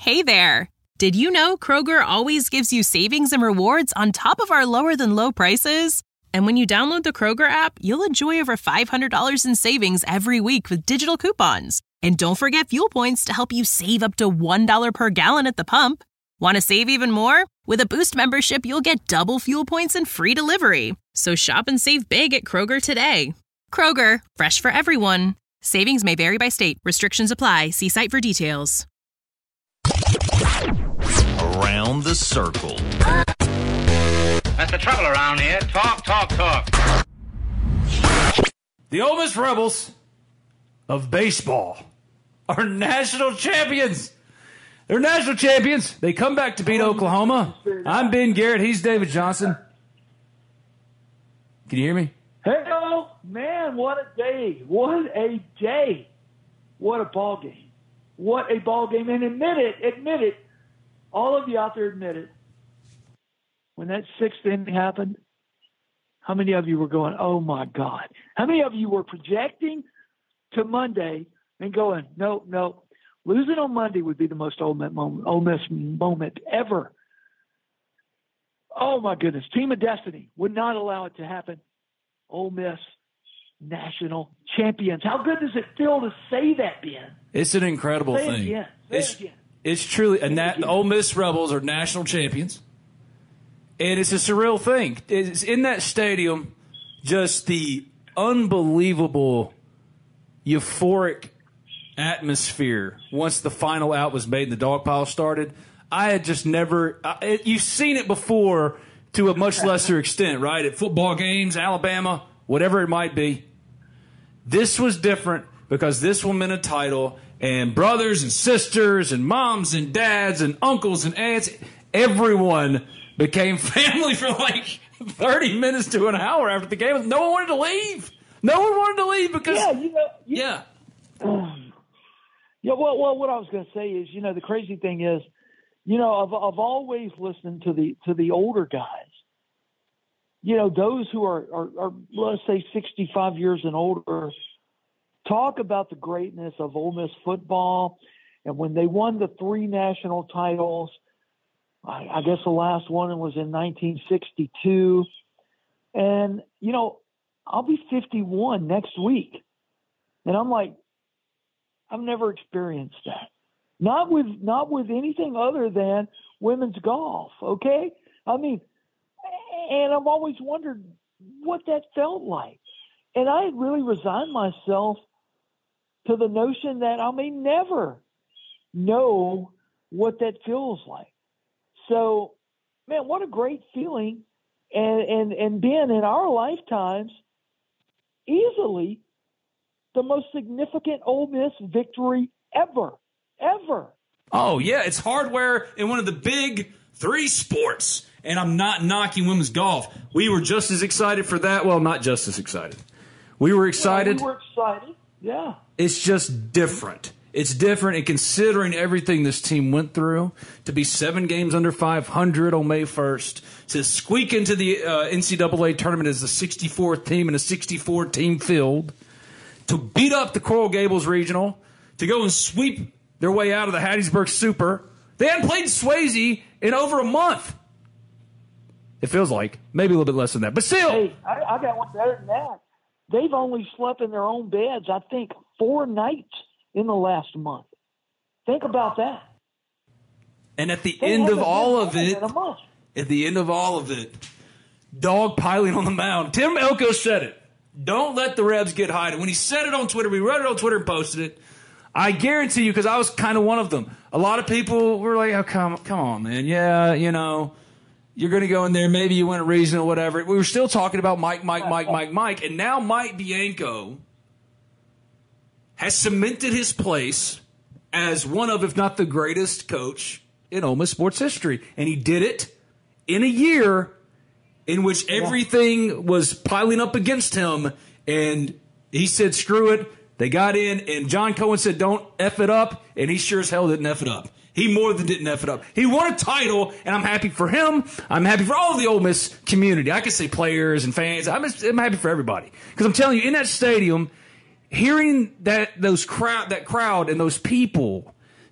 Hey there! Did you know Kroger always gives you savings and rewards on top of our lower-than-low prices? And when you download the Kroger app, you'll enjoy over $500 in savings every week with digital coupons. And don't forget fuel points to help you save up to $1 per gallon at the pump. Want to save even more? With a Boost membership, you'll get double fuel points and free delivery. So shop and save big at Kroger today. Kroger, fresh for everyone. Savings may vary by state. Restrictions apply. See site for details. Around the circle. That's the trouble around here. Talk, talk, talk. The Ole Miss Rebels of baseball are national champions. They're national champions. They come back to beat Oklahoma. I'm Ben Garrett. He's David Johnson. Can you hear me? Hello, man, what a day. What a day. What a ball game. What a ball game. And admit it, all of you out there admit it. When that sixth inning happened, how many of you were going, oh, my God? How many of you were projecting to Monday and going, no, losing on Monday would be the most Ole Miss moment ever. Oh, my goodness. Team of Destiny would not allow it to happen. Ole Miss national champions. How good does it feel to say that, Ben? It's an incredible Say thing. It again. It's truly the Ole Miss Rebels are national champions, and it's a surreal thing. It's in that stadium, just the unbelievable, euphoric atmosphere once the final out was made and the dog pile started. I had just never you've seen it before to a much lesser extent, right? At football games, Alabama, whatever it might be. This was different because this will mean a title, and brothers and sisters and moms and dads and uncles and aunts, everyone became family for like 30 minutes to an hour after the game. No one wanted to leave. No one wanted to leave because Yeah, well, what I was going to say is, the crazy thing is, I've always listened to the older guys. Those who are let's say 65 years and older, talk about the greatness of Ole Miss football, and when they won the 3 national titles. I guess the last one was in 1962, and I'll be 51 next week, and I'm like, I've never experienced that. Not with anything other than women's golf, okay? I mean, and I've always wondered what that felt like. And I had really resigned myself to the notion that I may never know what that feels like. So, man, what a great feeling. And Ben, in our lifetimes, easily the most significant Ole Miss victory ever. Oh, yeah, it's hardware in one of the big 3 sports. And I'm not knocking women's golf. We were just as excited for that. Well, not just as excited. We were excited. We were excited, yeah. It's just different. It's different, and considering everything this team went through, to be 7 games under 500 on May 1st, to squeak into the NCAA tournament as the 64th team in a 64-team field, to beat up the Coral Gables Regional, to go and sweep their way out of the Hattiesburg Super. They hadn't played Swayze in over a month. It feels like. Maybe a little bit less than that. But still. Hey, I got one better than that. They've only slept in their own beds, I think, 4 nights in the last month. Think about that. And at the end of all of it, dog piling on the mound. Tim Elko said it. Don't let the Rebs get high. And when he said it on Twitter, we wrote it on Twitter and posted it. I guarantee you, because I was kind of one of them. A lot of people were like, oh, come on, man. Yeah, you're going to go in there. Maybe you win a regional, whatever. We were still talking about Mike. And now Mike Bianco has cemented his place as one of, if not the greatest coach in Ole Miss sports history. And he did it in a year in which everything was piling up against him. And he said, screw it. They got in, and John Cohen said, don't F it up. And he sure as hell didn't F it up. He more than didn't F it up. He won a title, and I'm happy for him. I'm happy for all of the Ole Miss community. I could say players and fans. I'm happy for everybody. Because I'm telling you, in that stadium, hearing that crowd and those people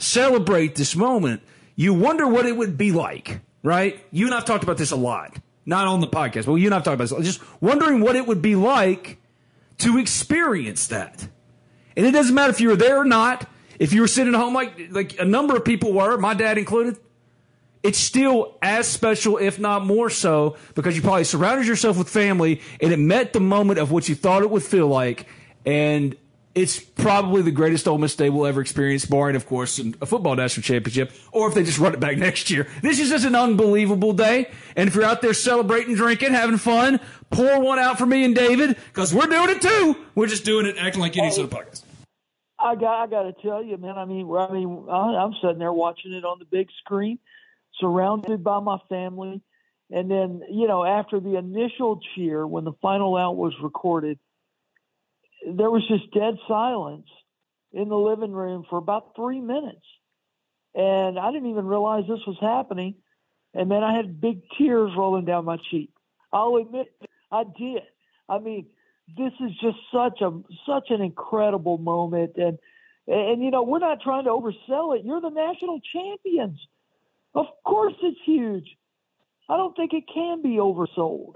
celebrate this moment, you wonder what it would be like, right? You and I've talked about this a lot, not on the podcast, but you and I've talked about this, just wondering what it would be like to experience that. And it doesn't matter if you were there or not, if you were sitting at home like a number of people were, my dad included, it's still as special, if not more so, because you probably surrounded yourself with family and it met the moment of what you thought it would feel like. And it's probably the greatest Ole Miss day we'll ever experience, barring, of course, a football national championship, or if they just run it back next year. This is just an unbelievable day. And if you're out there celebrating, drinking, having fun, pour one out for me and David, because we're doing it too. We're just doing it acting like idiots on the podcast. I got to tell you, man. I'm sitting there watching it on the big screen, surrounded by my family, and then after the initial cheer, when the final out was recorded, there was just dead silence in the living room for about 3 minutes, and I didn't even realize this was happening. And then I had big tears rolling down my cheek. I'll admit, I did. I mean, this is just such an incredible moment, and we're not trying to oversell it. You're the national champions. Of course, it's huge. I don't think it can be oversold.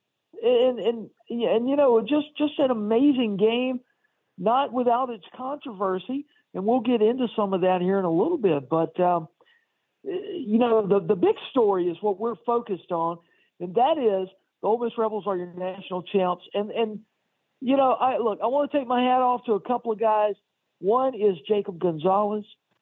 And just an amazing game, not without its controversy, and we'll get into some of that here in a little bit. But the big story is what we're focused on, and that is the Ole Miss Rebels are your national champs. And I want to take my hat off to a couple of guys. One is Jacob Gonzalez,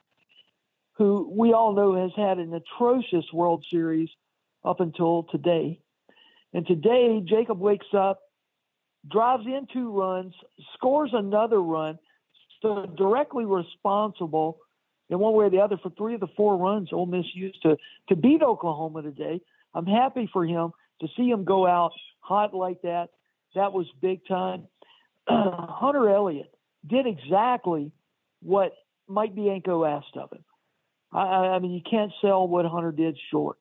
who we all know has had an atrocious World Series up until today. And today, Jacob wakes up, drives in 2 runs, scores another run, so directly responsible in one way or the other for 3 of the 4 runs Ole Miss used to beat Oklahoma today. I'm happy for him to see him go out hot like that. That was big time. Hunter Elliott did exactly what Mike Bianco asked of him. I mean, you can't sell what Hunter did short.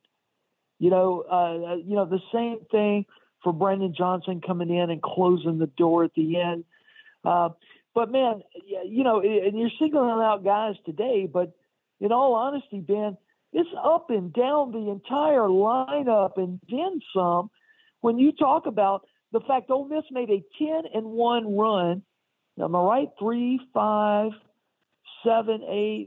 The same thing for Brandon Johnson coming in and closing the door at the end. But man, and you're singling out guys today, but in all honesty, Ben, it's up and down the entire lineup and then some. When you talk about the fact Ole Miss made a 10-1 run, am I right? 3, 5, 7, 8,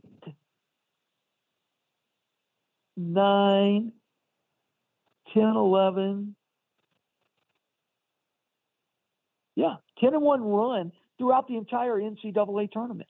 9, 10, 11. Yeah, 10-1 run throughout the entire NCAA tournament.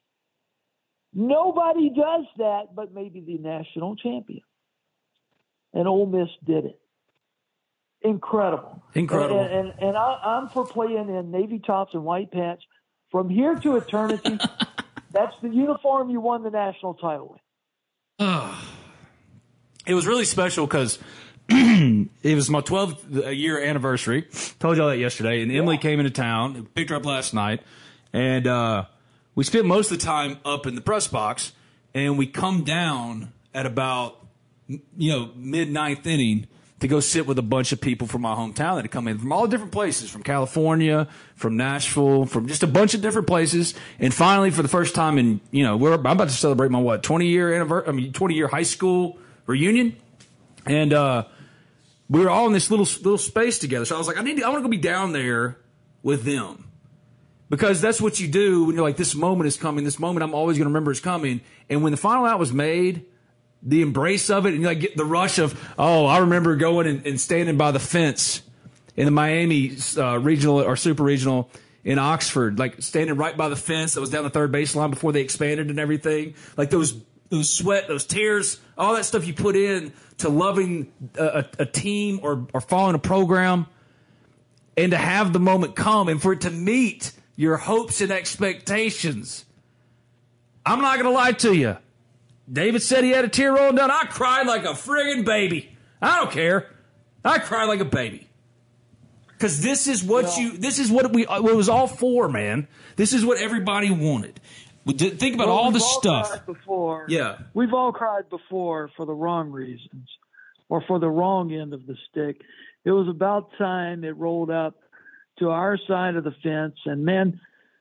Nobody does that but maybe the national champion. And Ole Miss did it. Incredible. And I'm for playing in navy tops and white pants from here to eternity. That's the uniform you won the national title with. It was really special because it was my 12th year anniversary. Told y'all that yesterday. And Emily came into town, picked her up last night, and we spent most of the time up in the press box. And we come down at about mid-9th inning to go sit with a bunch of people from my hometown that had come in from all different places, from California, from Nashville, from just a bunch of different places. And finally, for the first time in, I'm about to celebrate my 20-year high school reunion. And we were all in this little space together. So I was like, I want to go be down there with them. Because that's what you do when you're like, this moment is coming. This moment I'm always going to remember is coming. And when the final out was made, the embrace of it, and you like get the rush of, I remember going and standing by the fence in the Miami regional or super regional in Oxford, like standing right by the fence that was down the third baseline before they expanded and everything. Like those sweat, those tears, all that stuff you put in to loving a team or following a program, and to have the moment come and for it to meet your hopes and expectations. I'm not going to lie to you. David said he had a tear rolling down. I cried like a friggin' baby. I don't care. I cried like a baby. Because this is what it was all for, man. This is what everybody wanted. Think about all the stuff. Yeah. We've all cried before for the wrong reasons or for the wrong end of the stick. It was about time it rolled up to our side of the fence. And, man,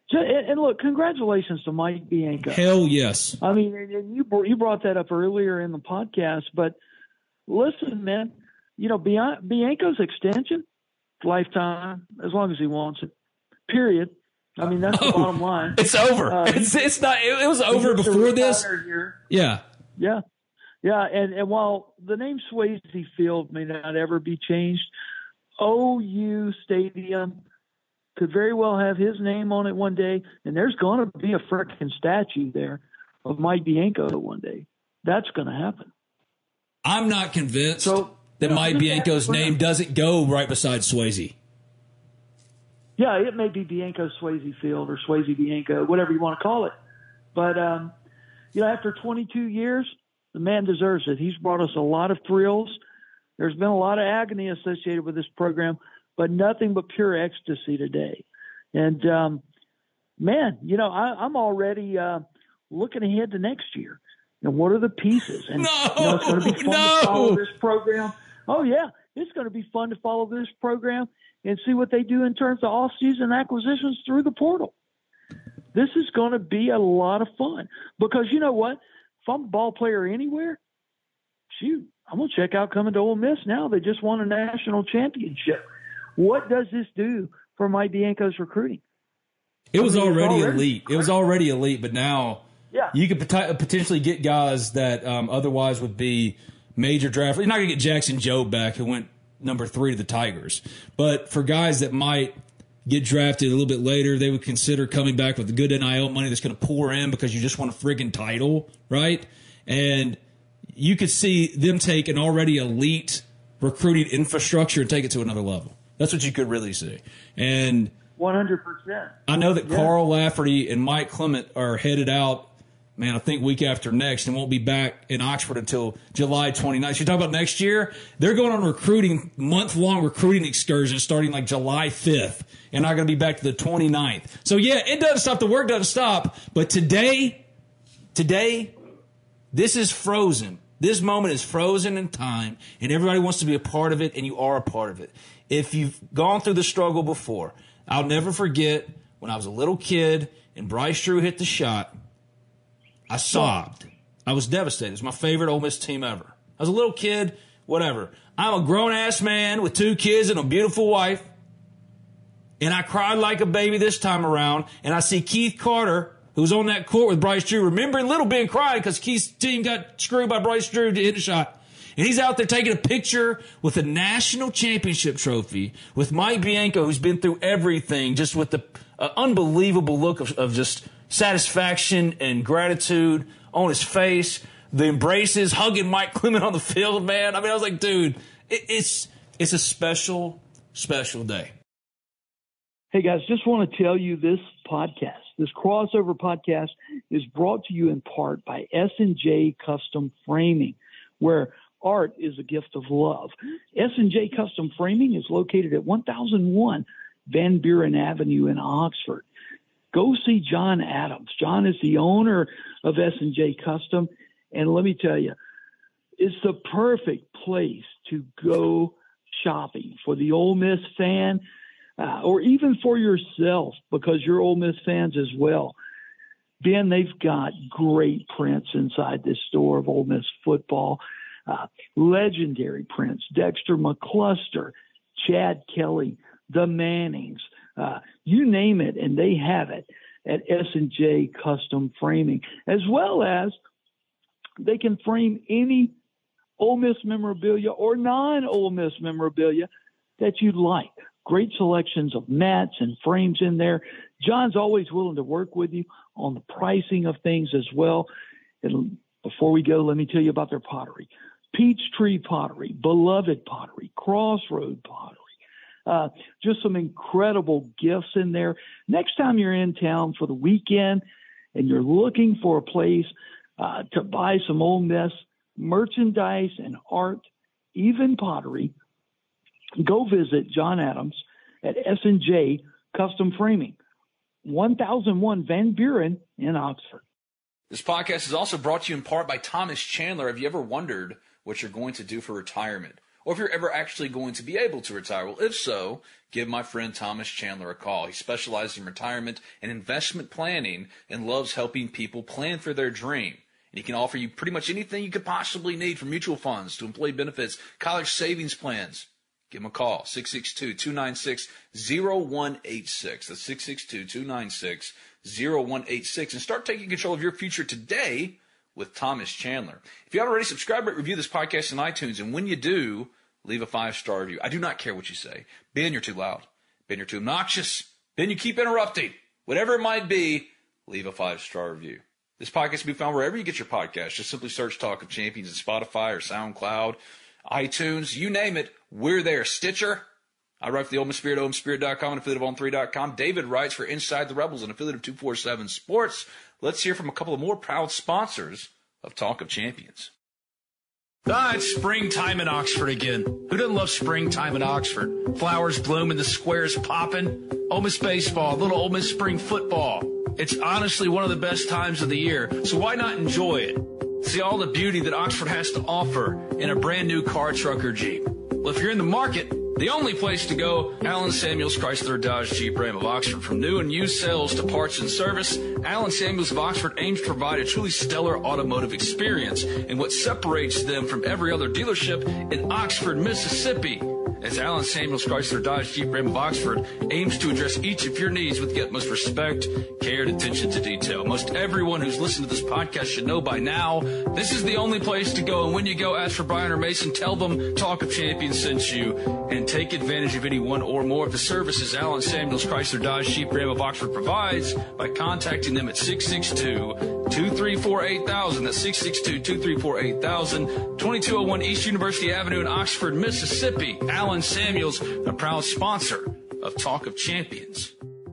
And look, congratulations to Mike Bianco. Hell yes. I mean, and you brought that up earlier in the podcast, but listen, man, Bianco's extension, lifetime, as long as he wants it, period. I mean, that's the bottom line. It's over. It's not. It was over before this. Yeah. Yeah. Yeah. And while the name Swayze Field may not ever be changed, OU Stadium could very well have his name on it one day, and there's going to be a freaking statue there of Mike Bianco one day. That's going to happen. I'm not convinced that Mike Bianco's name doesn't go right beside Swayze. Yeah, it may be Bianco Swayze Field or Swayze Bianco, whatever you want to call it. But, after 22 years, the man deserves it. He's brought us a lot of thrills. There's been a lot of agony associated with this program, but nothing but pure ecstasy today. And, I'm already looking ahead to next year. And what are the pieces? And it's going to be fun to follow this program. Oh, yeah, it's going to be fun to follow this program and see what they do in terms of off-season acquisitions through the portal. This is going to be a lot of fun because you know what? If I'm a ball player anywhere, shoot, I'm going to check out coming to Ole Miss now. They just won a national championship. What does this do for Mike Bianco's recruiting? It was already elite. It was already elite, but now you could potentially get guys that otherwise would be major draft. You're not going to get Jackson Jobe back, who went number 3 to the Tigers. But for guys that might get drafted a little bit later, they would consider coming back with the good NIL money that's going to pour in because you just want a friggin' title, right? And you could see them take an already elite recruiting infrastructure and take it to another level. That's what you could really see. And 100%. I know that Carl Lafferty and Mike Clement are headed out, I think week after next, and won't be back in Oxford until July 29th. So you talk about next year, they're going on month-long recruiting excursions starting like July 5th, and not going to be back to the 29th. So, yeah, it doesn't stop. The work doesn't stop. But today, this is frozen. This moment is frozen in time, and everybody wants to be a part of it, and you are a part of it. If you've gone through the struggle before, I'll never forget when I was a little kid and Bryce Drew hit the shot. I sobbed. I was devastated. It was my favorite Ole Miss team ever. I was a little kid, whatever. I'm a grown-ass man with 2 kids and a beautiful wife, and I cried like a baby this time around, and I see Keith Carter, who was on that court with Bryce Drew, remembering little being crying because Keith's team got screwed by Bryce Drew to hit a shot. And he's out there taking a picture with a national championship trophy with Mike Bianco, who's been through everything, just with the unbelievable look of just satisfaction and gratitude on his face, the embraces, hugging Mike Clement on the field, man. I was like, dude, it's a special, special day. Hey, guys, just want to tell you this crossover podcast is brought to you in part by S&J Custom Framing, where art is a gift of love. S&J Custom Framing is located at 1001 Van Buren Avenue in Oxford. Go see John Adams. John is the owner of S&J Custom, and let me tell you, it's the perfect place to go shopping for the Ole Miss fan, or even for yourself because you're Ole Miss fans as well. Ben, they've got great prints inside this store of Ole Miss football. Legendary prints, Dexter McCluster, Chad Kelly, the Mannings, you name it, and they have it at S&J Custom Framing, as well as they can frame any Ole Miss memorabilia or non-Ole Miss memorabilia that you'd like. Great selections of mats and frames in there. John's always willing to work with you on the pricing of things as well. And before we go, let me tell you about their pottery. Peachtree Pottery, Beloved Pottery, Crossroad Pottery. Just some incredible gifts in there. Next time you're in town for the weekend and you're looking for a place to buy some Ole Miss merchandise and art, even pottery, go visit John Adams at S&J Custom Framing, 1001 Van Buren in Oxford. This podcast is also brought to you in part by Thomas Chandler. Have you ever wondered what you're going to do for retirement? or if you're ever actually going to be able to retire. Well, if so, give my friend Thomas Chandler a call. He specializes in retirement and investment planning and loves helping people plan for their dream. And he can offer you pretty much anything you could possibly need, from mutual funds to employee benefits, college savings plans. Give him a call, 662-296-0186. That's 662-296-0186. And start taking control of your future today with Thomas Chandler. If you haven't already, subscribe, rate, review this podcast on iTunes. And when you do, leave a 5-star review. I do not care what you say. Ben, you're too loud. Ben, you're too obnoxious. Ben, you keep interrupting. Whatever it might be, leave a 5-star review. This podcast can be found wherever you get your podcast. Just simply search Talk of Champions in Spotify or SoundCloud, iTunes, you name it. We're there. Stitcher. I write for the Ole Miss Spirit, OleMissSpirit.com, and affiliate of On3.com. David writes for Inside the Rebels, an affiliate of 247 Sports. Let's hear from a couple of more proud sponsors of Talk of Champions. It's springtime in Oxford again. Who doesn't love springtime in Oxford? Flowers blooming, the square's popping. Ole Miss baseball, little Ole Miss spring football. It's honestly one of the best times of the year, so why not enjoy it? See all the beauty that Oxford has to offer in a brand new car, truck, or Jeep. Well, if you're in the market, the only place to go, Allen Samuels Chrysler Dodge Jeep Ram of Oxford. From new and used sales to parts and service, Allen Samuels of Oxford aims to provide a truly stellar automotive experience. And what separates them from every other dealership in Oxford, Mississippi, as Allen Samuels Chrysler Dodge Jeep Ram of Oxford aims to address each of your needs with the utmost respect, care, and attention to detail. Most everyone who's listened to this podcast should know by now, this is the only place to go. And when you go, ask for Brian or Mason, tell them Talk of Champions sent you, and take advantage of any one or more of the services Allen Samuels Chrysler Dodge Jeep Ram of Oxford provides by contacting them at 662-234-8000. That's 662-234-8000, 2201 East University Avenue in Oxford, Mississippi. Allen Samuels, a proud sponsor of Talk of Champions.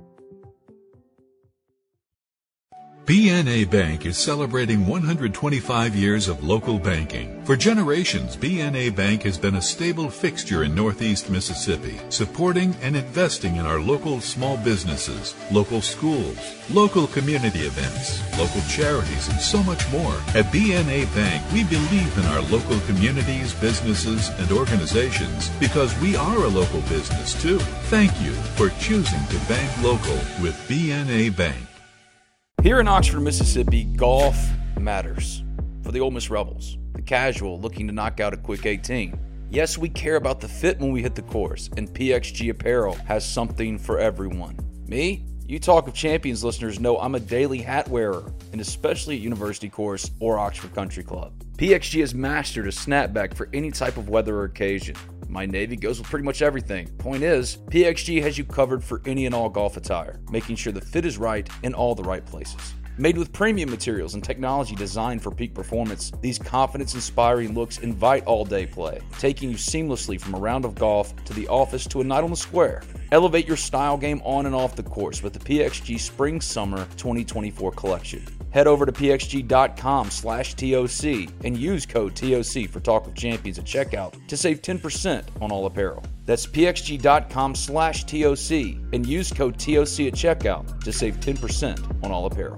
BNA Bank is celebrating 125 years of local banking. For generations, BNA Bank has been a stable fixture in Northeast Mississippi, supporting and investing in our local small businesses, local schools, local community events, local charities, and so much more. At BNA Bank, we believe in our local communities, businesses, and organizations because we are a local business too. Thank you for choosing to bank local with BNA Bank. Here in Oxford, Mississippi, golf matters. For the Ole Miss Rebels, the casual looking to knock out a quick 18. Yes, we care about the fit when we hit the course, and PXG Apparel has something for everyone. Me? You Talk of Champions listeners know I'm a daily hat wearer, and especially at University Course or Oxford Country Club. PXG has mastered a snapback for any type of weather or occasion. My navy goes with pretty much everything. Point is, PXG has you covered for any and all golf attire, making sure the fit is right in all the right places. Made with premium materials and technology designed for peak performance, these confidence-inspiring looks invite all-day play, taking you seamlessly from a round of golf to the office to a night on the square. Elevate your style game on and off the course with the PXG Spring-Summer 2024 collection. Head over to pxg.com/TOC and use code TOC for Talk of Champions at checkout to save 10% on all apparel. That's pxg.com/TOC and use code TOC at checkout to save 10% on all apparel.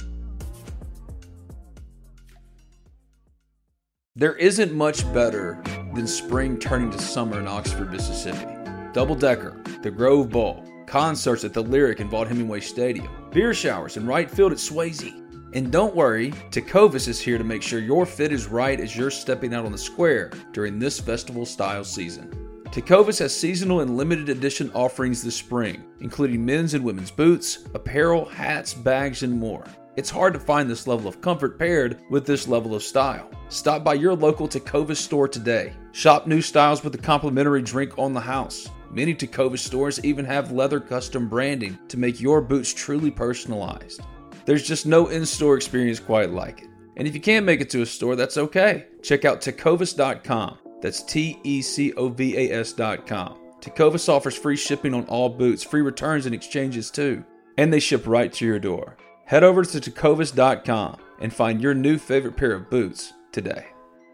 There isn't much better than spring turning to summer in Oxford, Mississippi. Double Decker, the Grove Bowl, concerts at the Lyric and Vaught Hemingway Stadium, beer showers in right field at Swayze. And don't worry, Tecovas is here to make sure your fit is right as you're stepping out on the square during this festival style season. Tecovas has seasonal and limited edition offerings this spring, including men's and women's boots, apparel, hats, bags, and more. It's hard to find this level of comfort paired with this level of style. Stop by your local Tecovas store today. Shop new styles with a complimentary drink on the house. Many Tecovas stores even have leather custom branding to make your boots truly personalized. There's just no in-store experience quite like it. And if you can't make it to a store, that's okay. Check out Tecovas.com. That's TECOVAS.com. Tecovas offers free shipping on all boots, free returns and exchanges too. And they ship right to your door. Head over to Tecovas.com and find your new favorite pair of boots today.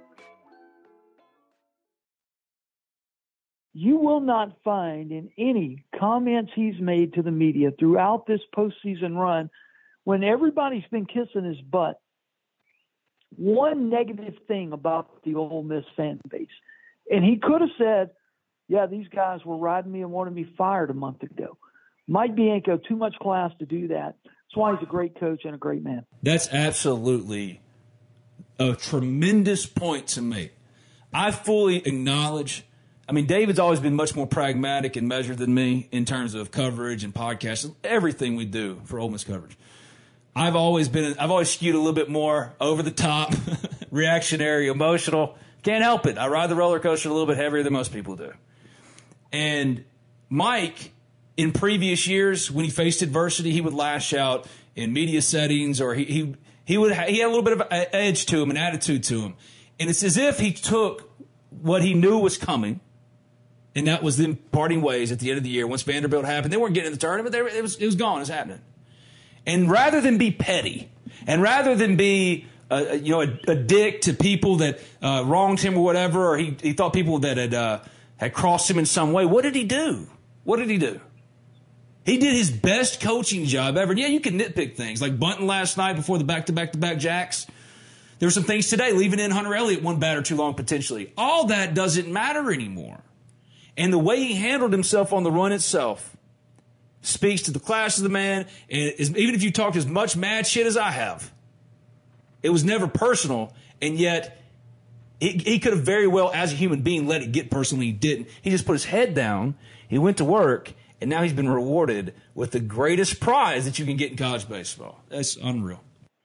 You will not find in any comments he's made to the media throughout this postseason run, when everybody's been kissing his butt, one negative thing about the Ole Miss fan base. And he could have said, yeah, these guys were riding me and wanted me fired a month ago. Mike Bianco, too much class to do that. That's why he's a great coach and a great man. That's absolutely a tremendous point to make. I fully acknowledge. I mean, David's always been much more pragmatic and measured than me in terms of coverage and podcasts, everything we do for Ole Miss coverage. I've always skewed a little bit more over the top, reactionary, emotional. Can't help it. I ride the roller coaster a little bit heavier than most people do. And Mike, in previous years, when he faced adversity, he would lash out in media settings, or he had a little bit of an edge to him, an attitude to him. And it's as if he took what he knew was coming, and that was them parting ways at the end of the year. Once Vanderbilt happened, they weren't getting in the tournament. It was gone. It was happening. And rather than be petty, and rather than be a dick to people that wronged him or whatever, or he thought people that had crossed him in some way, what did he do? What did he do? He did his best coaching job ever. And yeah, you can nitpick things like bunting last night before the back-to-back jacks. There were some things today, leaving in Hunter Elliott one batter too long potentially. All that doesn't matter anymore. And the way he handled himself on the run itself speaks to the class of the man. And even if you talked as much mad shit as I have, it was never personal. And yet he could have very well, as a human being, let it get personal. He didn't. He just put his head down. He went to work. And now he's been rewarded with the greatest prize that you can get in college baseball. That's unreal.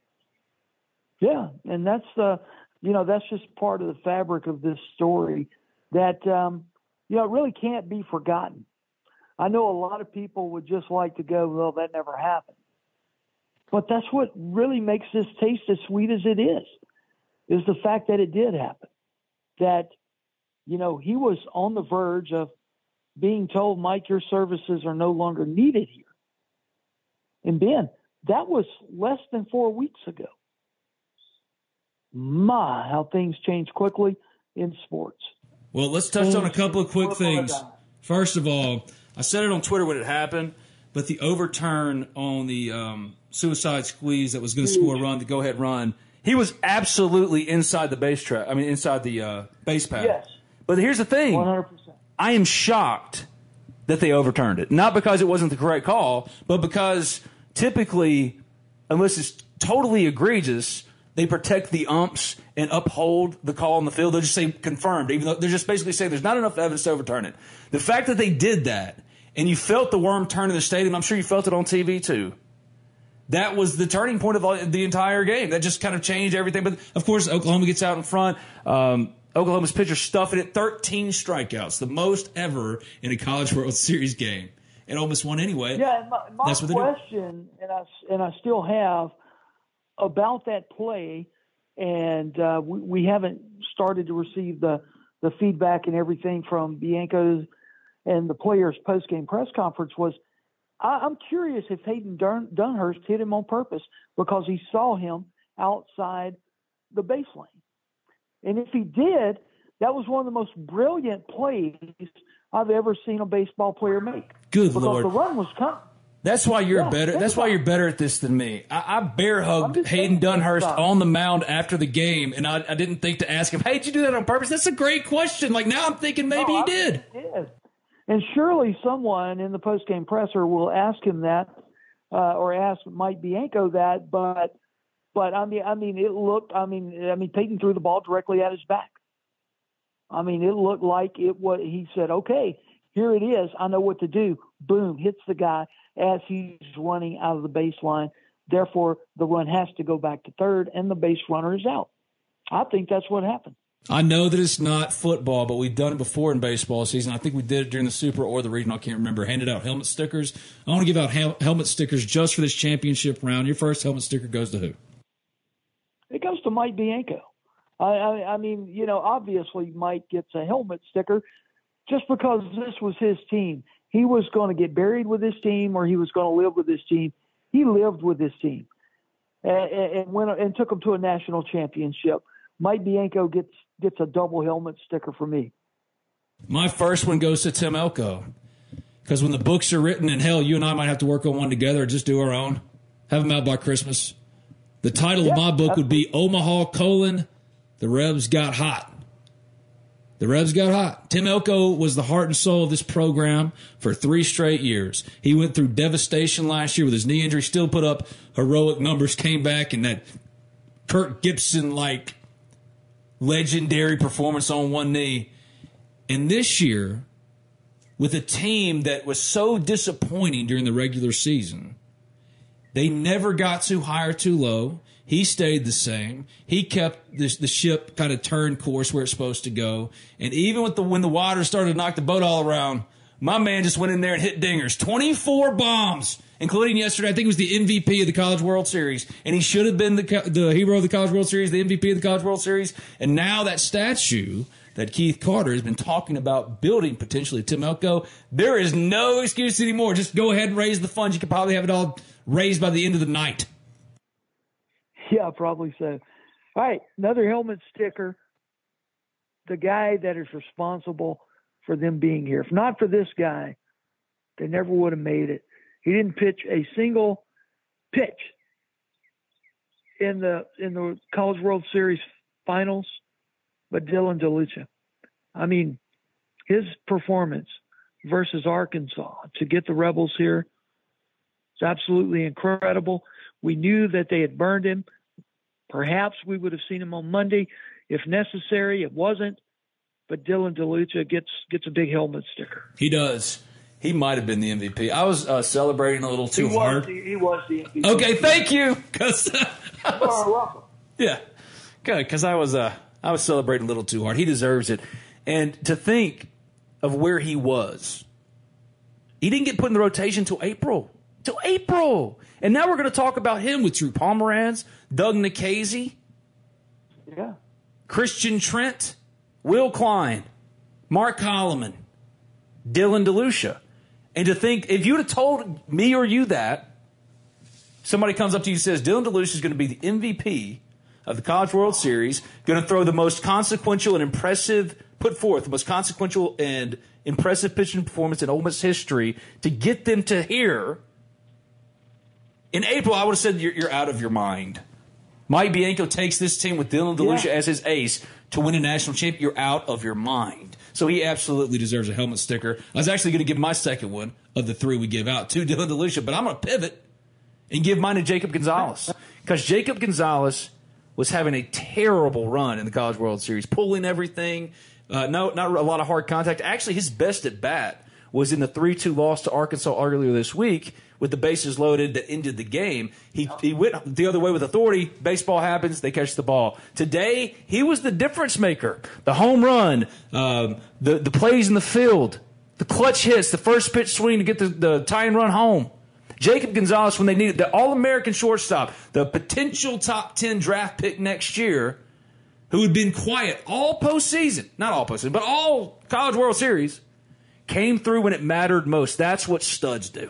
Yeah, and that's that's just part of the fabric of this story that it really can't be forgotten. I know a lot of people would just like to go, well, that never happened. But that's what really makes this taste as sweet as it is the fact that it did happen. That, he was on the verge of being told, Mike, your services are no longer needed here. And Ben, that was less than 4 weeks ago. My, how things change quickly in sports. Well, let's touch on a couple of quick things. First of all, I said it on Twitter when it happened, but the overturn on the suicide squeeze that was going to score a run, the go-ahead run, he was absolutely inside the base track. I mean, inside the base pad. Yes. But here's the thing. 100%. I am shocked that they overturned it. Not because it wasn't the correct call, but because typically, unless it's totally egregious, they protect the umps and uphold the call on the field. They'll just say confirmed, even though they're just basically saying there's not enough evidence to overturn it. The fact that they did that, and you felt the worm turn in the stadium, I'm sure you felt it on TV too. That was the turning point of the entire game. That just kind of changed everything. But, of course, Oklahoma gets out in front. Oklahoma's pitcher stuffing it, 13 strikeouts, the most ever in a College World Series game. And Ole Miss won anyway. Yeah, and my That's what question, and I still have, about that play, and we haven't started to receive the feedback and everything from Bianco's and the players' post-game press conference was, I'm curious if Hayden Dunhurst hit him on purpose because he saw him outside the baseline. And if he did, that was one of the most brilliant plays I've ever seen a baseball player make. Good because Lord. The run was coming. That's why you're better. That's why you're better at this than me. I bear hugged Hayden Dunhurst on the mound after the game, and I didn't think to ask him, "Hey, did you do that on purpose?" That's a great question. Like now, I'm thinking maybe he did. And surely someone in the postgame presser will ask him that, or ask Mike Bianco that. But I mean, it looked. I mean, Peyton threw the ball directly at his back. I mean, it looked like it was. He said, "Okay, here it is. I know what to do." Boom, hits the guy as he's running out of the baseline. Therefore, the run has to go back to third, and the base runner is out. I think that's what happened. I know that it's not football, but we've done it before in baseball season. I think we did it during the Super or the Regional. I can't remember. Handed out helmet stickers. I want to give out helmet stickers just for this championship round. Your first helmet sticker goes to who? It goes to Mike Bianco. I mean, you know, obviously Mike gets a helmet sticker just because this was his team. He was going to get buried with his team, or he was going to live with his team. He lived with his team and took them to a national championship. Mike Bianco gets a double helmet sticker for me. My first one goes to Tim Elko, because when the books are written, and hell, you and I might have to work on one together or just do our own. Have them out by Christmas. The title of my book would be Omaha: The Rebs Got Hot. The Rebs got hot. Tim Elko was the heart and soul of this program for 3 straight years. He went through devastation last year with his knee injury, still put up heroic numbers, came back, and that Kirk Gibson-like legendary performance on one knee. And this year, with a team that was so disappointing during the regular season, they never got too high or too low. He stayed the same. He kept the ship kind of turned course where it's supposed to go. And even with when the water started to knock the boat all around, my man just went in there and hit dingers. 24 bombs, including yesterday. I think it was the MVP of the College World Series. And he should have been the hero of the College World Series, the MVP of the College World Series. And now that statue that Keith Carter has been talking about building potentially Tim Elko, there is no excuse anymore. Just go ahead and raise the funds. You could probably have it all raised by the end of the night. Yeah, probably so. All right, another helmet sticker. The guy that is responsible for them being here. If not for this guy, they never would have made it. He didn't pitch a single pitch in the College World Series finals, but Dylan DeLucia. I mean, his performance versus Arkansas to get the Rebels here is absolutely incredible. We knew that they had burned him. Perhaps we would have seen him on Monday if necessary. It wasn't. But Dylan DeLucia gets a big helmet sticker. He does. He might have been the MVP. I was celebrating a little too hard. He was the MVP. Okay, thank you. Welcome. Yeah, good. Because I was celebrating a little too hard. He deserves it. And to think of where he was, he didn't get put in the rotation till April. And now we're going to talk about him with Drew Pomeranz, Doug Nikhazy, Christian Trent, Will Klein, Mark Holloman, Dylan DeLucia. And to think, if you would have told me or you that, somebody comes up to you and says, Dylan DeLucia is going to be the MVP of the College World Series, going to throw the most consequential and impressive, put forth the most consequential and impressive pitching performance in Ole Miss history to get them to here. In April, I would have said you're out of your mind. Mike Bianco takes this team with Dylan DeLucia as his ace to win a national championship. You're out of your mind. So he absolutely deserves a helmet sticker. I was actually going to give my second one of the 3 we give out to Dylan DeLucia, but I'm going to pivot and give mine to Jacob Gonzalez. Because Jacob Gonzalez was having a terrible run in the College World Series, pulling everything. Not a lot of hard contact. Actually, his best at bat was in the 3-2 loss to Arkansas earlier this week with the bases loaded that ended the game. He went the other way with authority. Baseball happens. They catch the ball. Today, he was the difference maker. The home run, the plays in the field, the clutch hits, the first pitch swing to get the tying run home. Jacob Gonzalez, when they needed the All-American shortstop, the potential top 10 draft pick next year, who had been quiet all postseason, not all postseason, but all College World Series, came through when it mattered most. That's what studs do.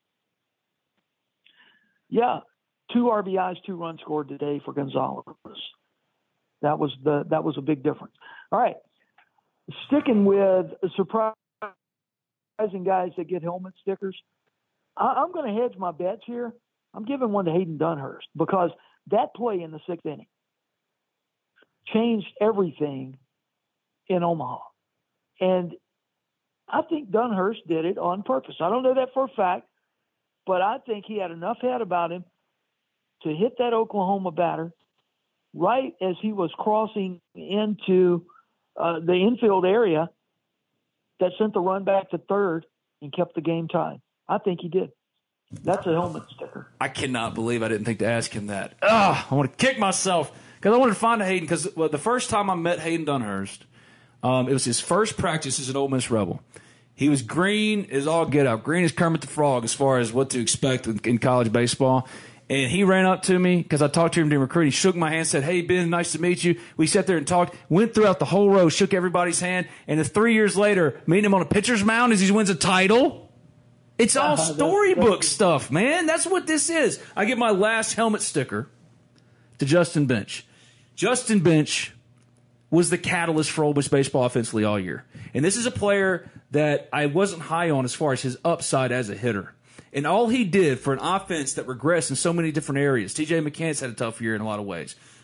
Yeah, 2 RBIs, 2 runs scored today for Gonzalez. That was a big difference. All right, sticking with surprising guys that get helmet stickers, I'm going to hedge my bets here. I'm giving one to Hayden Dunhurst because that play in the 6th inning changed everything in Omaha, and I think Dunhurst did it on purpose. I don't know that for a fact, but I think he had enough head about him to hit that Oklahoma batter right as he was crossing into the infield area that sent the run back to third and kept the game tied. I think he did. That's a helmet sticker. I cannot believe I didn't think to ask him that. I want to kick myself because I wanted to find Hayden because the first time I met Hayden Dunhurst, it was his first practice as an Ole Miss Rebel. He was green as all get out, green as Kermit the Frog as far as what to expect in college baseball. And he ran up to me because I talked to him during recruiting. He shook my hand, said, "Hey, Ben, nice to meet you." We sat there and talked, went throughout the whole row, shook everybody's hand. And 3 years later, meeting him on a pitcher's mound as he wins a title. It's all storybook stuff, man. That's what this is. I give my last helmet sticker to Justin Bench. Justin Bench was the catalyst for Ole Miss baseball offensively all year. And this is a player that I wasn't high on as far as his upside as a hitter. And all he did for an offense that regressed in so many different areas. T.J. McCants had a tough year in a lot of ways.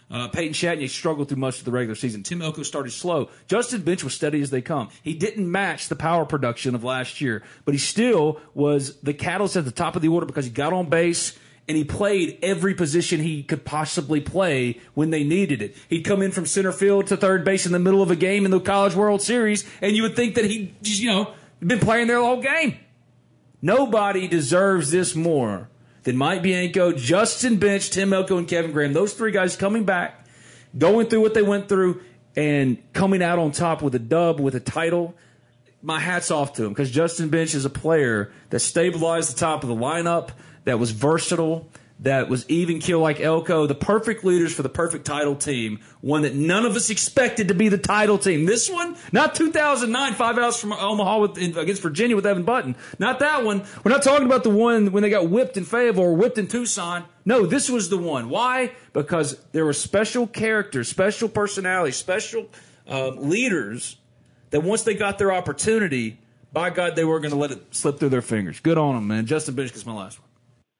Peyton Chatney struggled through much of the regular season. Tim Elko started slow. Justin Bench was steady as they come. He didn't match the power production of last year, but he still was the catalyst at the top of the order because he got on base and he played every position he could possibly play when they needed it. He'd come in from center field to third base in the middle of a game in the College World Series, and you would think that he just, been playing there the whole game. Nobody deserves this more than Mike Bianco, Justin Bench, Tim Elko, and Kevin Graham. Those three guys coming back, going through what they went through, and coming out on top with a dub, with a title. My hat's off to him because Justin Bench is a player that stabilized the top of the lineup, that was versatile, that was even keel like Elko, the perfect leaders for the perfect title team, one that none of us expected to be the title team. This one, not 2009, 5 outs from Omaha against Virginia with Evan Button. Not that one. We're not talking about the one when they got whipped in Fayetteville or whipped in Tucson. No, this was the one. Why? Because there were special characters, special personalities, special leaders that once they got their opportunity, by God, they weren't going to let it slip through their fingers. Good on them, man. Justin Bench gets my last one.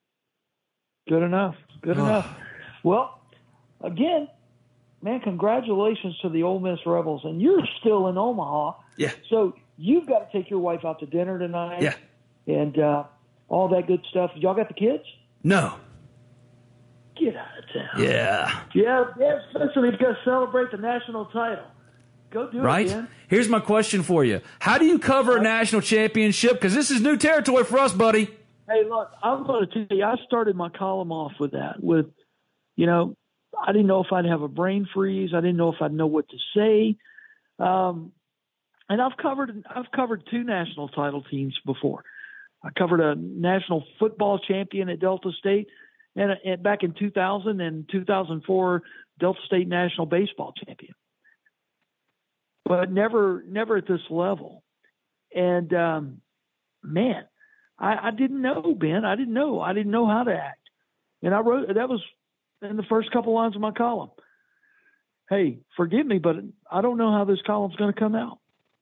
Good enough. Good enough. Well, again, man, congratulations to the Ole Miss Rebels. And you're still in Omaha. Yeah. So you've got to take your wife out to dinner tonight. Yeah. And all that good stuff. Y'all got the kids? No. Get out of town. Yeah. Yeah, especially if you've got to celebrate the national title. Go do right? it, man. Here's my question for you. How do you cover a national championship? Because this is new territory for us, buddy. Hey, look, I'm going to tell you, I started my column off with that. With, I didn't know if I'd have a brain freeze. I didn't know if I'd know what to say. And I've covered 2 national title teams before. I covered a national football champion at Delta State, and back in 2000 and 2004, Delta State national baseball champion. But never at this level. And man, I didn't know, Ben. I didn't know how to act. And I wrote, that was in the first couple lines of my column. Hey, forgive me, but I don't know how this column's going to come out.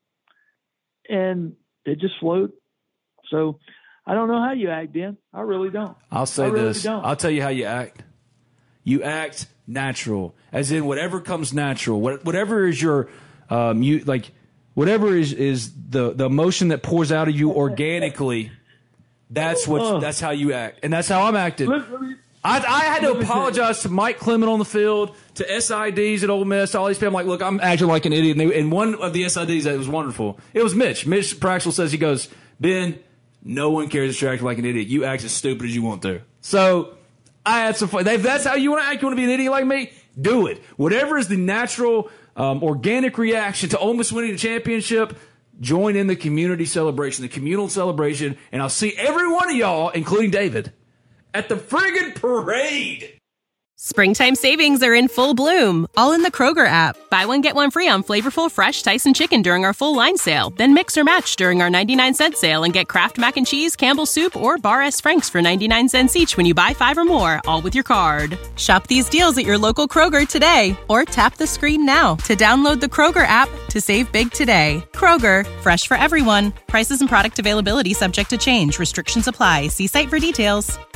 And it just flowed. So I don't know how you act, Ben. I really don't. I'll say this. I'll tell you how you act. You act natural, as in whatever comes natural, whatever is your whatever is the emotion that pours out of you organically. That's how you act, and that's how I'm acting. I had to apologize to Mike Clement on the field, to SIDs at Ole Miss, all these people. I'm like, look, I'm acting like an idiot. And one of the SIDs that was wonderful, it was Mitch. Mitch Praxel says, he goes, Ben, no one cares if you're acting like an idiot. You act as stupid as you want to. So I had some fun. If that's how you want to act, you want to be an idiot like me, do it. Whatever is the natural, organic reaction to Ole Miss winning the championship, join in the community celebration, the communal celebration, and I'll see every one of y'all, including David, at the friggin' parade. Springtime savings are in full bloom, all in the Kroger app. Buy one, get one free on flavorful, fresh Tyson chicken during our full line sale. Then mix or match during our 99-cent sale and get Kraft Mac and Cheese, Campbell's Soup, or Bar S. Frank's for 99 cents each when you buy 5 or more, all with your card. Shop these deals at your local Kroger today, or tap the screen now to download the Kroger app to save big today. Kroger, fresh for everyone. Prices and product availability subject to change. Restrictions apply. See site for details.